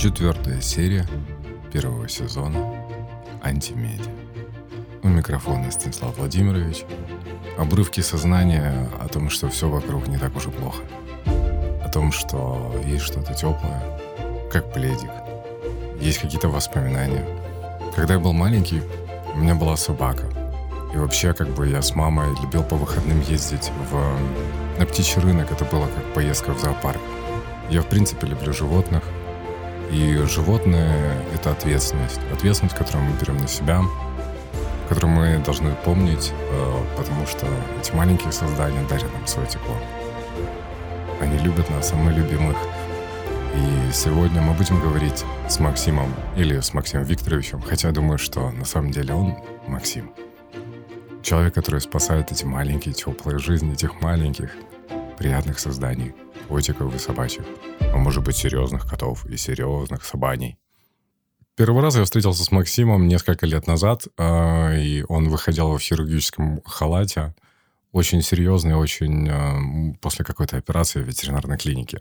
4 серия 1 сезона «Антимедиа». У микрофона Станислав Владимирович. Обрывки сознания о том, что все вокруг не так уж и плохо. О том, что есть что-то теплое, как пледик. Есть какие-то воспоминания. Когда я был маленький, у меня была собака. И вообще, я с мамой любил по выходным ездить на птичий рынок. Это было как поездка в зоопарк. Я, в принципе, люблю животных. И животные — это ответственность. Ответственность, которую мы берем на себя, которую мы должны помнить, потому что эти маленькие создания дарят нам свое тепло. Они любят нас, а мы любим их. И сегодня мы будем говорить с Максимом или с Максимом Викторовичем, хотя я думаю, что на самом деле он Максим. Человек, который спасает эти маленькие, теплые жизни этих маленьких, приятных созданий, котиков и собачек, а может быть серьезных котов и серьезных собаней. Первый раз я встретился с Максимом несколько лет назад, и он выходил в хирургическом халате, очень серьезный, после какой-то операции в ветеринарной клинике.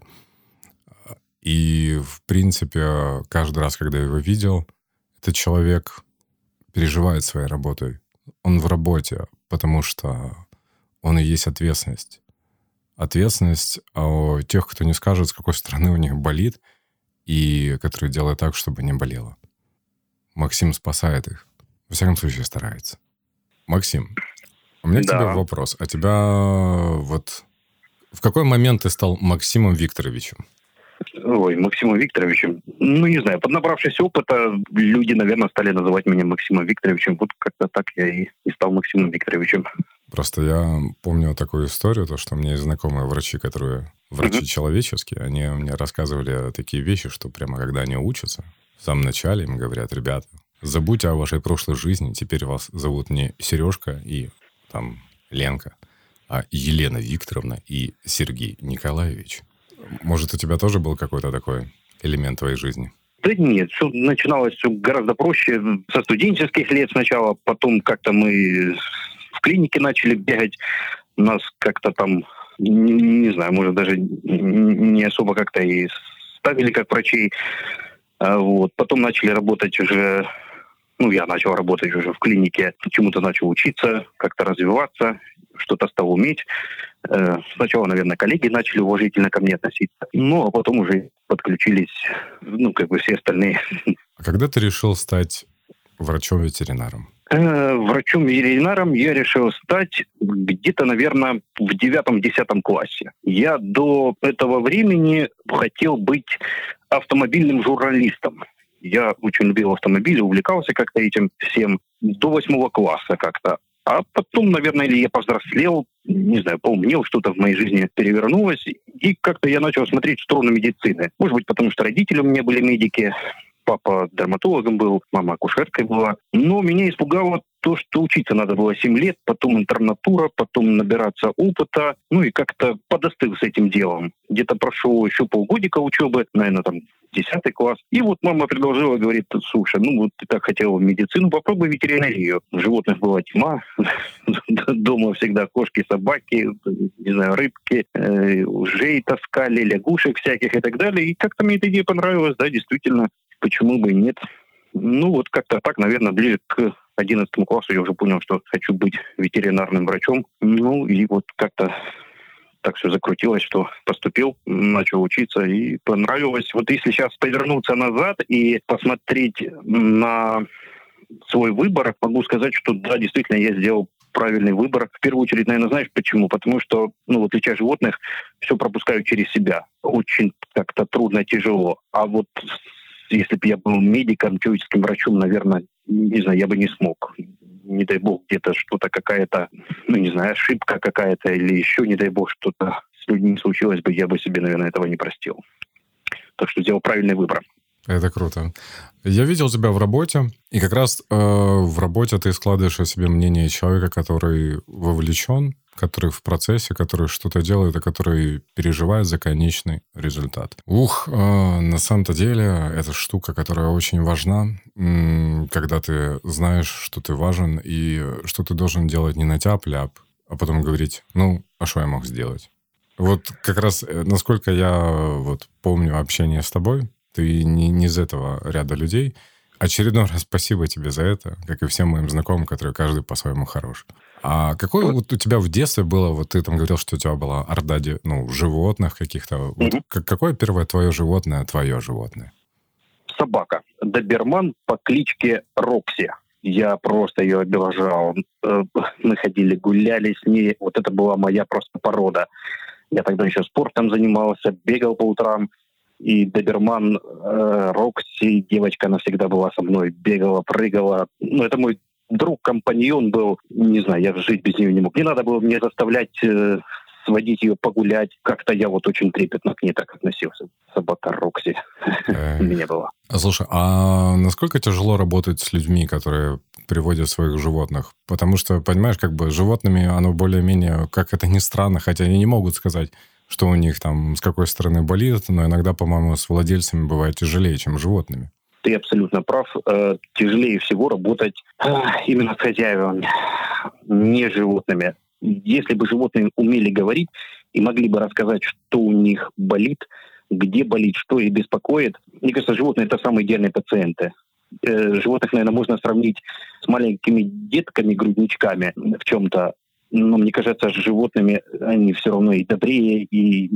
И, в принципе, каждый раз, когда я его видел, этот человек переживает своей работой. Он в работе, потому что он и есть ответственность. Ответственность тех, кто не скажет, с какой стороны у них болит, и который делает так, чтобы не болело. Максим спасает их. Во всяком случае, старается. Максим, у меня к тебе вопрос. А тебя в какой момент ты стал Максимом Викторовичем? Максимом Викторовичем. Не знаю, поднабравшись опыта, люди, наверное, стали называть меня Максимом Викторовичем. Вот как-то так я и стал Максимом Викторовичем. Просто я помню такую историю, то, что у меня есть знакомые врачи, которые врачи человеческие, они мне рассказывали такие вещи, что прямо когда они учатся, в самом начале им говорят: ребята, забудьте о вашей прошлой жизни, теперь вас зовут не Сережка и Ленка, а Елена Викторовна и Сергей Николаевич. Может, у тебя тоже был какой-то такой элемент твоей жизни? Да нет, начиналось все гораздо проще. Со студенческих лет сначала, потом как-то мы в клинике начали бегать. Нас как-то там, не знаю, может, даже не особо как-то и ставили как врачей. Потом начали работать уже... я начал работать уже в клинике. Чему-то начал учиться, как-то развиваться, что-то стал уметь. Сначала, наверное, коллеги начали уважительно ко мне относиться. А потом уже подключились, все остальные. А когда ты решил стать врачом-ветеринаром? Врачом-ветеринаром я решил стать где-то, наверное, в 9-10 классе. Я до этого времени хотел быть автомобильным журналистом. Я очень любил автомобили, увлекался как-то этим всем до 8 класса как-то. А потом, наверное, или я повзрослел, не знаю, поумнел, что-то в моей жизни перевернулось, и как-то я начал смотреть в сторону медицины. Может быть, потому что родители у меня были медики, папа дерматологом был, мама акушеркой была. Но меня испугало то, что учиться надо было 7 лет, потом интернатура, потом набираться опыта. И как-то подостыл с этим делом. Где-то прошло еще полгодика учебы, наверное, 10 класс. И мама предложила, говорит: слушай, ты так хотела в медицину, попробуй ветеринарию. Животных была тьма. Дома всегда кошки, собаки, не знаю, рыбки, ужей таскали, лягушек всяких и так далее. И как-то мне эта идея понравилась, да, действительно. Почему бы и нет? Как-то так, наверное, ближе к 11 классу я уже понял, что хочу быть ветеринарным врачом. И как-то так все закрутилось, что поступил, начал учиться и понравилось. Если сейчас повернуться назад и посмотреть на свой выбор, могу сказать, что да, действительно, я сделал правильный выбор. В первую очередь, наверное, знаешь почему? Потому что, леча животных, все пропускаю через себя. Очень как-то трудно, тяжело. А если бы я был медиком, человеческим врачом, наверное, не знаю, я бы не смог. Не дай бог, где-то что-то какая-то, ошибка какая-то или еще, не дай бог, что-то с людьми случилось бы, я бы себе, наверное, этого не простил. Так что сделал правильный выбор. Это круто. Я видел тебя в работе, и как раз в работе ты складываешь о себе мнение человека, который вовлечен, который в процессе, который что-то делает, а который переживает за конечный результат. На самом-то деле, это штука, которая очень важна, когда ты знаешь, что ты важен, и что ты должен делать не на тяп-ляп, а потом говорить: а что я мог сделать? Как раз, насколько я помню общение с тобой, Ты не из этого ряда людей. Очередной раз спасибо тебе за это, как и всем моим знакомым, которые каждый по-своему хорош. А какое вот у тебя в детстве было, вот ты там говорил, что у тебя была орда животных каких-то. Вот какое первое твое животное? Собака. Доберман по кличке Рокси. Я просто ее обожал. Мы ходили, гуляли с ней. Вот это была моя просто порода. Я тогда еще спортом занимался, бегал по утрам. И доберман Рокси, девочка, она всегда была со мной. Бегала, прыгала. Ну, это мой друг, компаньон был. Не знаю, я жить без нее не мог. Не надо было мне заставлять сводить ее погулять. Как-то я вот очень трепетно к ней так относился. Собака Рокси у меня была. Слушай, а насколько тяжело работать с людьми, которые приводят своих животных? Потому что, понимаешь, как бы животными оно более-менее, как это ни странно, хотя они не могут сказать, что у них там с какой стороны болит, но иногда, по-моему, с владельцами бывает тяжелее, чем с животными. Ты абсолютно прав. Тяжелее всего работать именно с хозяевами, не с животными. Если бы животные умели говорить и могли бы рассказать, что у них болит, где болит, что их беспокоит, мне кажется, животные — это самые идеальные пациенты. Животных, наверное, можно сравнить с маленькими детками, грудничками в чем-то. Но мне кажется, с животными они все равно и добрее,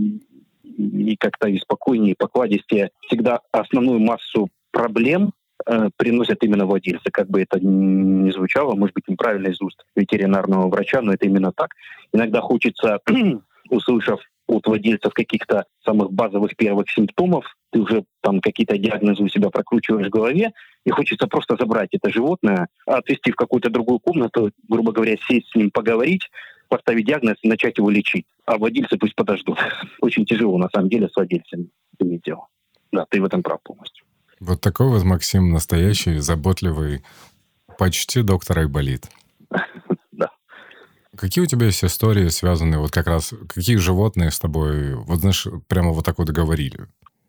и как-то и спокойнее, и покладистее. Всегда основную массу проблем приносят именно владельцы. Как бы это ни звучало, может быть, неправильно из уст ветеринарного врача, но это именно так. Иногда хочется, услышав от владельцев каких-то самых базовых первых симптомов, ты уже там какие-то диагнозы у себя прокручиваешь в голове, и хочется просто забрать это животное, отвезти в какую-то другую комнату, грубо говоря, сесть с ним, поговорить, поставить диагноз и начать его лечить. А владельцы пусть подождут. Очень тяжело, на самом деле, с владельцами иметь дело. Да, ты в этом прав полностью. Вот такой вот Максим настоящий, заботливый, почти доктор Айболит. Да. Какие у тебя есть истории, связанные вот как раз... Какие животные с тобой, вот знаешь, прямо вот так вот говорили?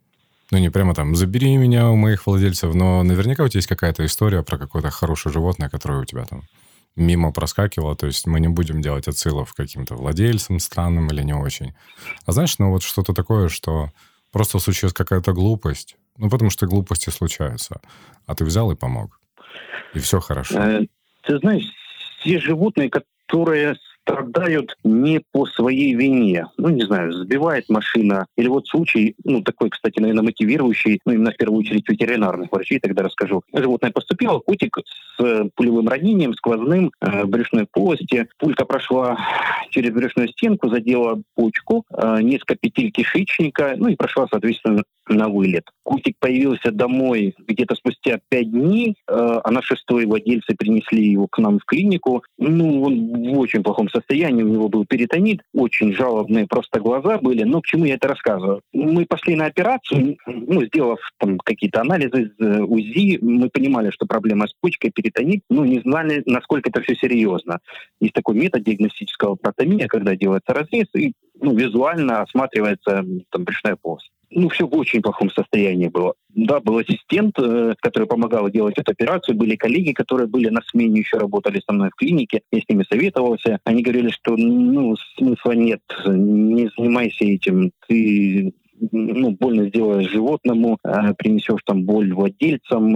Ну, не прямо там «забери меня у моих владельцев», но наверняка у тебя есть какая-то история про какое-то хорошее животное, которое у тебя там мимо проскакивало. То есть мы не будем делать отсылов к каким-то владельцам странным или не очень. А знаешь, ну вот что-то такое, что просто случилась какая-то глупость. Ну, потому что глупости случаются. А ты взял и помог. И все хорошо. Ты знаешь, все животные, которые страдают не по своей вине. Ну, не знаю, сбивает машина. Или вот случай, ну, такой, кстати, наверное, мотивирующий, ну, именно в первую очередь ветеринарных врачей, тогда расскажу. Животное поступило, котик с пулевым ранением, сквозным, в брюшной полости. Пулька прошла через брюшную стенку, задела почку, несколько петель кишечника, ну, и прошла, соответственно, на вылет. Котик появился домой где-то спустя 5 дней, а на 6-й владельцы принесли его к нам в клинику. Ну, он в очень плохом состоянии, у него был перитонит, очень жалобные просто глаза были. Но к чему я это рассказываю? Мы пошли на операцию, ну, сделав там какие-то анализы, УЗИ, мы понимали, что проблема с почкой, перитонит, ну, не знали, насколько это все серьезно. Есть такой метод диагностического протомия, когда делается разрез и, ну, визуально осматривается там брюшная полость. Ну, все в очень плохом состоянии было. Да, был ассистент, который помогал делать эту операцию, были коллеги, которые были на смене, еще работали со мной в клинике, я с ними советовался. Они говорили, что, ну, смысла нет, не занимайся этим, ты, ну, больно сделаешь животному, принесешь там боль владельцам,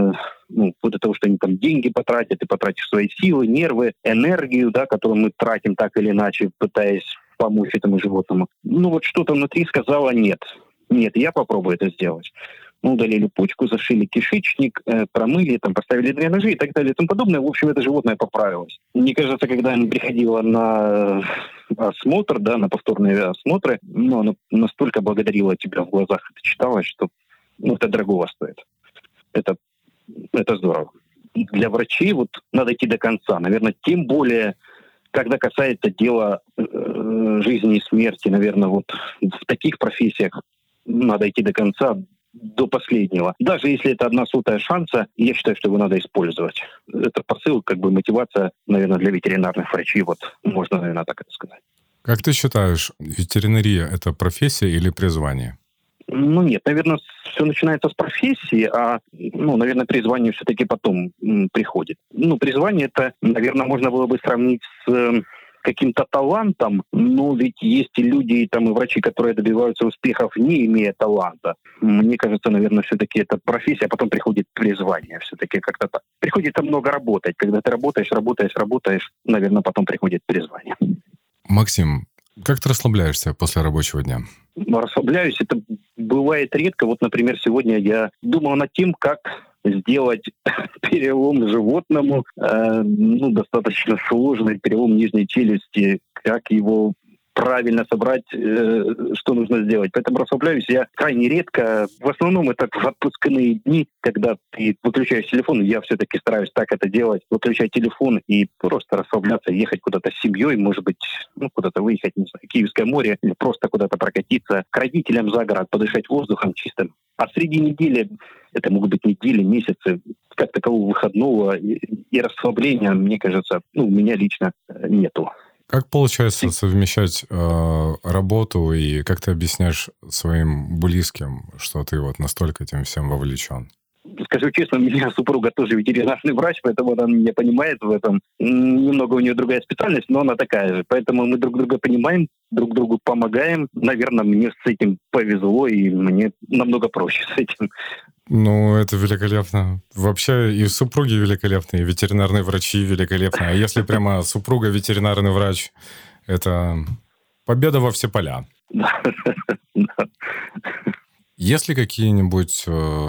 ну, вплоть до того, что они там деньги потратят, ты потратишь свои силы, нервы, энергию, да, которую мы тратим так или иначе, пытаясь помочь этому животному. Ну, вот что-то внутри сказала нет. Нет, я попробую это сделать. Мы удалили почку, зашили кишечник, промыли, там, поставили дренажи и так далее и тому подобное. В общем, это животное поправилось. Мне кажется, когда она приходила на осмотр, да, на повторные осмотры, ну, она настолько благодарила тебя в глазах, это читалось, что, ну, это дорого стоит. Это здорово. Для врачей вот надо идти до конца. Наверное, тем более, когда касается дела жизни и смерти, наверное, вот в таких профессиях надо идти до конца, до последнего. Даже если это 1/100 шанса, я считаю, что его надо использовать. Это посыл, как бы мотивация, наверное, для ветеринарных врачей. Вот можно, наверное, так это сказать. Как ты считаешь, ветеринария – это профессия или призвание? Ну нет, наверное, все начинается с профессии, а, ну, наверное, призвание все-таки потом приходит. Ну, призвание это, наверное, можно было бы сравнить с каким-то талантом, но ведь есть и люди, и врачи, которые добиваются успехов, не имея таланта. Мне кажется, наверное, все-таки это профессия, а потом приходит призвание. Все-таки как-то так. Приходится много работать. Когда ты работаешь, наверное, потом приходит призвание. Максим, как ты расслабляешься после рабочего дня? Расслабляюсь. Это бывает редко. Вот, например, сегодня я думал над тем, как сделать перелом животному, достаточно сложный перелом нижней челюсти, как его правильно собрать, что нужно сделать. Поэтому расслабляюсь я крайне редко. В основном это в отпускные дни, когда ты выключаешь телефон. Я все-таки стараюсь так это делать. Выключать телефон и просто расслабляться, ехать куда-то с семьей, может быть, куда-то выехать, не знаю, Киевское море, или просто куда-то прокатиться, к родителям за город, подышать воздухом чистым. А среди недели, это могут быть недели, месяцы, как такового выходного и расслабления, мне кажется, у меня лично нету. Как получается совмещать работу, и как ты объясняешь своим близким, что ты вот настолько этим всем вовлечен? Скажу честно, у меня супруга тоже ветеринарный врач, поэтому она меня понимает в этом. Немного у нее другая специальность, но она такая же. Поэтому мы друг друга понимаем, друг другу помогаем. Наверное, мне с этим повезло, и мне намного проще с этим. Это великолепно. Вообще и супруги великолепные, и ветеринарные врачи великолепные. А если прямо супруга ветеринарный врач, это победа во все поля. Есть ли какие-нибудь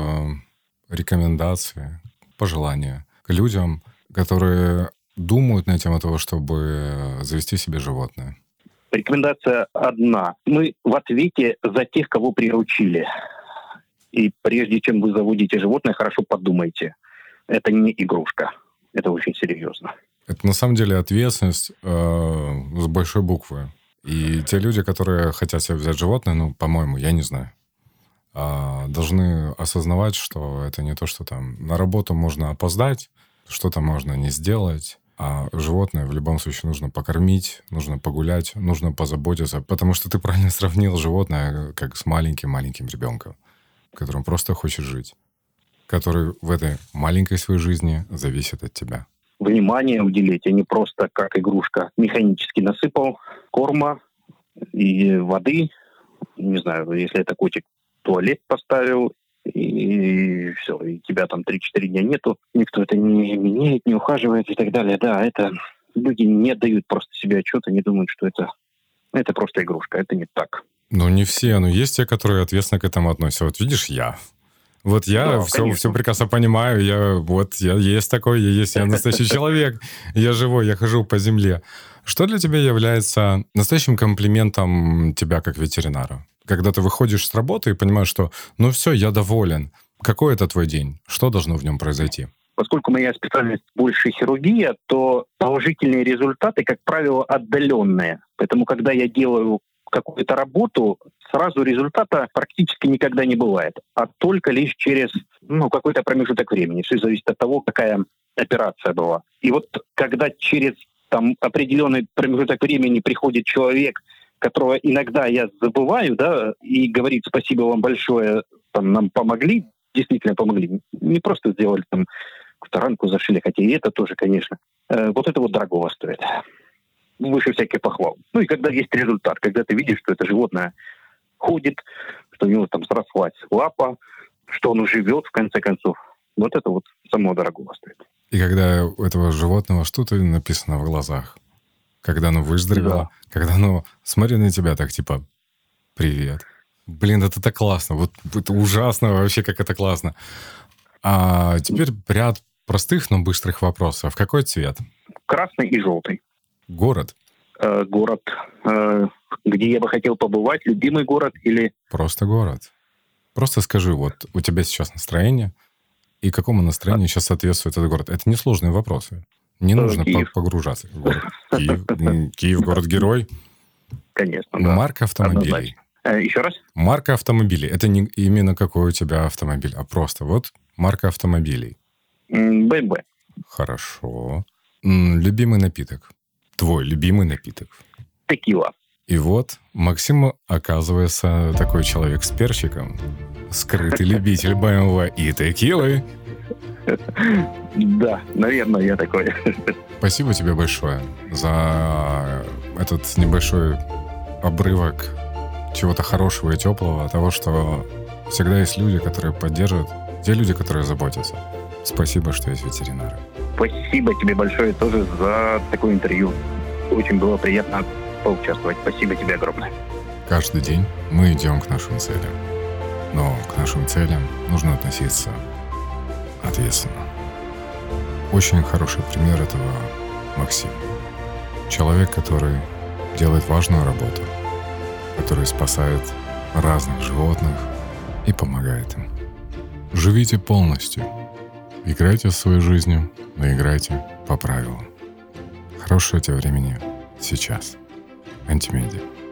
рекомендации, пожелания к людям, которые думают на тему того, чтобы завести себе животное? Рекомендация одна. Мы в ответе за тех, кого приручили. И прежде чем вы заводите животное, хорошо подумайте. Это не игрушка. Это очень серьезно. Это на самом деле ответственность с большой буквы. И те люди, которые хотят себе взять животное, по-моему, я не знаю, должны осознавать, что это не то, что там на работу можно опоздать, что-то можно не сделать, а животное в любом случае нужно покормить, нужно погулять, нужно позаботиться, потому что ты правильно сравнил животное как с маленьким-маленьким ребенком, которым просто хочет жить, который в этой маленькой своей жизни зависит от тебя. Внимание уделить, а не просто как игрушка. Механически насыпал корма и воды, не знаю, если это котик, туалет поставил, и все, и тебя там 3-4 дня нету, никто это не меняет, не ухаживает и так далее. Да, это люди не дают просто себе отчета, не думают, что это просто игрушка, это не так. Не все, но есть те, которые ответственно к этому относятся. Вот видишь, я все прекрасно понимаю, я есть такой, я настоящий человек, я живой, я хожу по земле. Что для тебя является настоящим комплиментом тебя как ветеринара? Когда ты выходишь с работы и понимаешь, что все, я доволен. Какой это твой день? Что должно в нем произойти? Поскольку моя специальность больше хирургия, то положительные результаты, как правило, отдаленные. Поэтому, когда я делаю какую-то работу, сразу результата практически никогда не бывает, а только лишь через какой-то промежуток времени. Все зависит от того, какая операция была. И вот когда через определенный промежуток времени приходит человек, которого иногда я забываю, да, и говорит: спасибо вам большое, нам помогли, действительно помогли. Не просто сделали какую-то ранку зашили, хотя и это тоже, конечно. Вот это дорого стоит. Выше всяких похвал. И когда есть результат, когда ты видишь, что это животное ходит, что у него срослась лапа, что оно живет, в конце концов. Вот это самого дорогого стоит. И когда у этого животного что-то написано в глазах, когда оно выздоровело, когда оно смотрит на тебя так, типа: привет. Блин, это так классно. Это ужасно вообще, как это классно. А теперь ряд простых, но быстрых вопросов. Какой цвет? Красный и желтый. Город? Город, где я бы хотел побывать. Любимый город или... Просто город. Просто скажи, у тебя сейчас настроение, и какому настроению сейчас соответствует этот город? Это несложные вопросы. Не нужно погружаться в город. Киев, город-герой. Конечно, да. Марка автомобилей. Еще раз? Марка автомобилей. Это не именно какой у тебя автомобиль, а просто марка автомобилей. BMW. Хорошо. Любимый напиток. Твой любимый напиток. Текила. И Максим, оказывается, такой человек с перчиком. Скрытый любитель BMW и текилы. Да, наверное, я такой. Спасибо тебе большое за этот небольшой обрывок чего-то хорошего и теплого, того, что всегда есть люди, которые поддерживают, те люди, которые заботятся. Спасибо, что есть ветеринары. Спасибо тебе большое тоже за такое интервью. Очень было приятно поучаствовать. Спасибо тебе огромное. Каждый день мы идем к нашим целям. Но к нашим целям нужно относиться ответственно. Очень хороший пример этого Максим. Человек, который делает важную работу, который спасает разных животных и помогает им. Живите полностью. Играйте своей жизнью, но играйте по правилам. Хорошего тебе времени сейчас. Антимедиа.